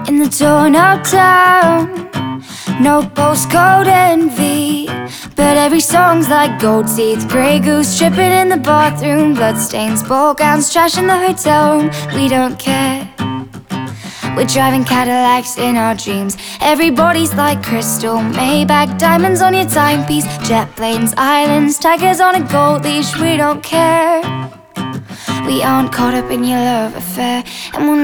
in the torn-up town. No postcode envy, but every song's like gold teeth. Grey goose dripping in the bathroom, bloodstains, ball gowns, trash in the hotel room. We don't care. We're driving Cadillacs in our dreams. Everybody's like crystal, Maybach, diamonds on your timepiece, jet planes, islands, tigers on a gold leash. We don't care. We aren't caught up in your love affair, and we'll